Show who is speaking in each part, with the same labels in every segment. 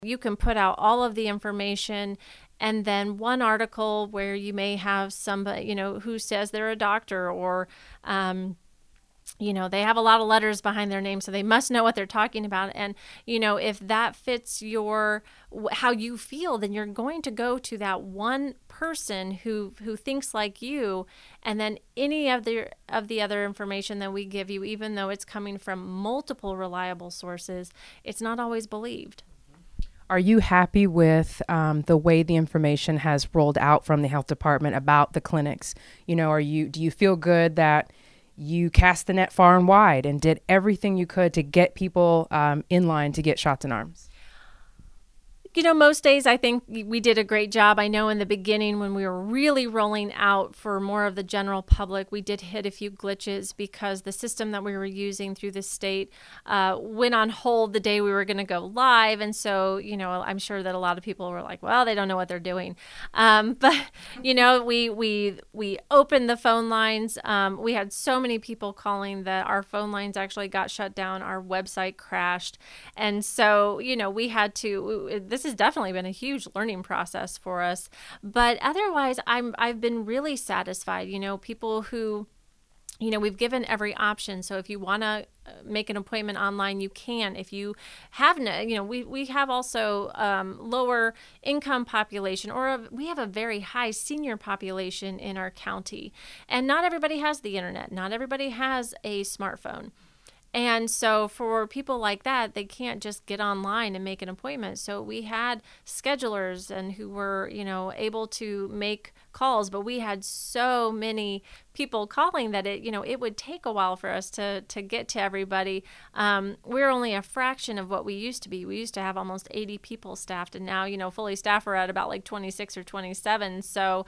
Speaker 1: You can put out all of the information, and then one article where you may have somebody, who says they're a doctor, or they have a lot of letters behind their name, so they must know what they're talking about. And, if that fits how you feel, then you're going to go to that one person who thinks like you. And then any of the other information that we give you, even though it's coming from multiple reliable sources, it's not always believed.
Speaker 2: Are you happy with the way the information has rolled out from the health department about the clinics? Do you feel good that you cast the net far and wide and did everything you could to get people in line to get shots in arms?
Speaker 1: Most days I think we did a great job. I know in the beginning when we were really rolling out for more of the general public, we did hit a few glitches because the system that we were using through the state went on hold the day we were going to go live. And so, I'm sure that a lot of people were like, well, they don't know what they're doing. But we opened the phone lines. We had so many people calling that our phone lines actually got shut down. Our website crashed. And so, we had to, this has definitely been a huge learning process for us, but otherwise I've been really satisfied. People who, we've given every option. So if you want to make an appointment online, you can. If you have we have also lower income population, or we have a very high senior population in our county, and not everybody has the internet. Not everybody has a smartphone. And so for people like that, they can't just get online and make an appointment. So we had schedulers and who were, able to make calls, but we had so many people calling that it would take a while for us to get to everybody. We're only a fraction of what we used to be. We used to have almost 80 people staffed, and now, fully staffed we're at about like 26 or 27. So,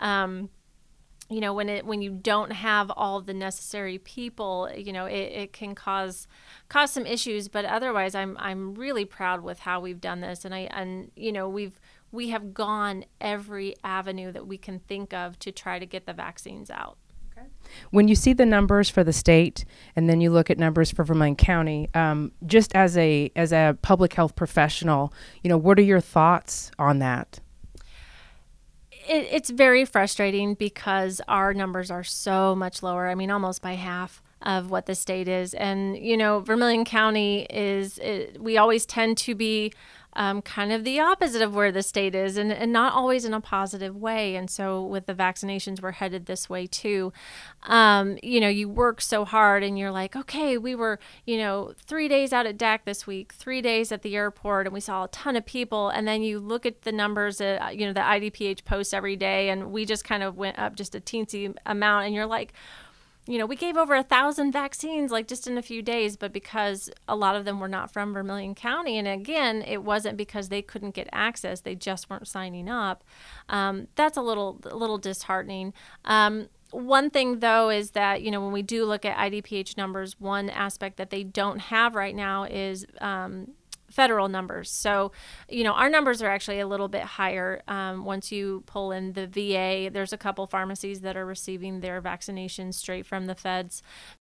Speaker 1: when you don't have all the necessary people, it can cause some issues. But otherwise, I'm really proud with how we've done this, and we have gone every avenue that we can think of to try to get the vaccines out.
Speaker 2: Okay. When you see the numbers for the state, and then you look at numbers for Vermilion County, just as a public health professional, what are your thoughts on that?
Speaker 1: It's very frustrating because our numbers are so much lower. I mean, almost by half of what the state is. And, Vermilion County we always tend to be kind of the opposite of where the state is, and not always in a positive way. And so with the vaccinations, we're headed this way too. You work so hard and you're like, okay, we were, 3 days out at DAC this week, 3 days at the airport, and we saw a ton of people. And then you look at the numbers that, the IDPH posts every day, and we just kind of went up just a teensy amount. And you're like, we gave over 1,000 vaccines like just in a few days, but because a lot of them were not from Vermilion County, and again, it wasn't because they couldn't get access, they just weren't signing up. That's a little disheartening. One thing, though, is that, when we do look at IDPH numbers, one aspect that they don't have right now is federal numbers. So, our numbers are actually a little bit higher. Once you pull in the VA, there's a couple pharmacies that are receiving their vaccinations straight from the feds.